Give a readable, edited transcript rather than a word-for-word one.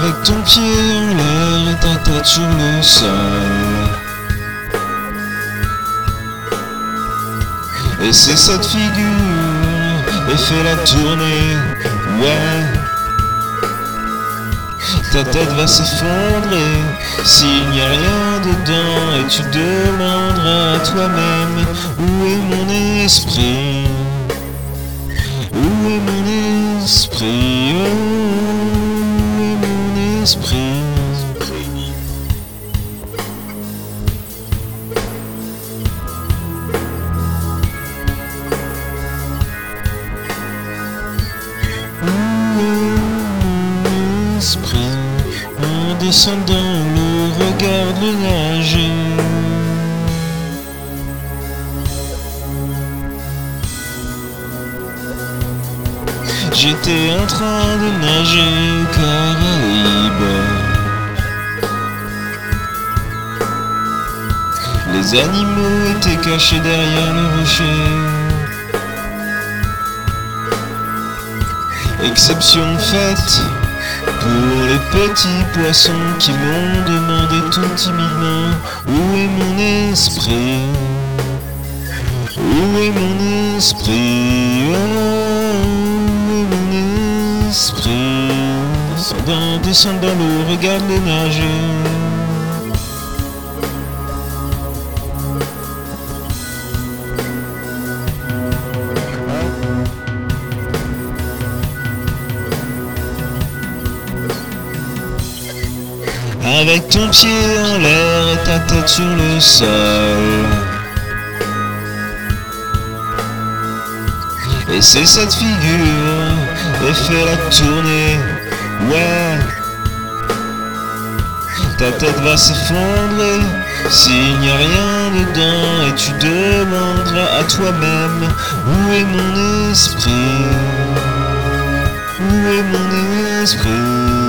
Avec ton pied en l'air et ta tête sur le sol. Et c'est cette figure, et fais la tournée, ouais. Ta tête va s'effondrer s'il n'y a rien dedans. Et tu demanderas à toi-même, où est mon esprit? Où est mon esprit? Où est mon esprit? En descendant l'eau, regarde-le nager. J'étais en train de nager aux Caraïbes. Les animaux étaient cachés derrière le rocher. Exception faite pour les petits poissons qui m'ont demandé tout timidement, où est mon esprit? Où est mon esprit? Où est mon esprit? Descends dans l'eau, regarde-le nager. Avec ton pied en l'air et ta tête sur le sol. Et c'est cette figure, et fais la tournée, ouais. Ta tête va s'effondrer s'il n'y a rien dedans. Et tu demanderas à toi-même, où est mon esprit? Où est mon esprit?